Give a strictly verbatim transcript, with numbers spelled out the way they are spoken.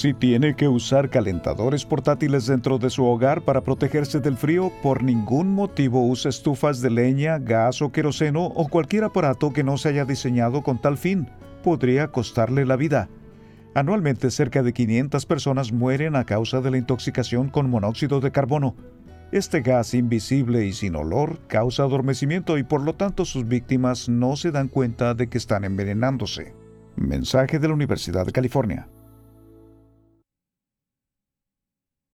Si tiene que usar calentadores portátiles dentro de su hogar para protegerse del frío, por ningún motivo use estufas de leña, gas o queroseno o cualquier aparato que no se haya diseñado con tal fin. Podría costarle la vida. Anualmente, cerca de quinientas personas mueren a causa de la intoxicación con monóxido de carbono. Este gas invisible y sin olor causa adormecimiento y por lo tanto sus víctimas no se dan cuenta de que están envenenándose. Mensaje de la Universidad de California.